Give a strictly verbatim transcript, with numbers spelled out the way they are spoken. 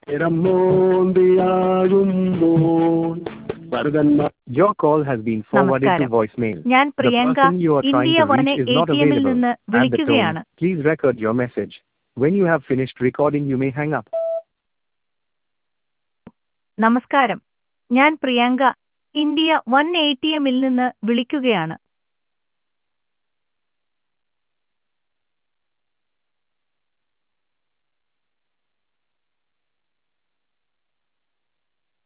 Your call has been forwarded to നമസ്കാരം. voicemail. ഞാൻ The Priyanka person you are trying India to one reach is A not T എമ്മിൽ available. നിന്ന് At the tone, വിളിക്കുകയാണ്. please record your message. When you have finished recording, you may hang up. നമസ്കാരം. ഞാൻ Priyanka India one A T എമ്മിൽ നിന്ന് വിളിക്കുകയാണ്.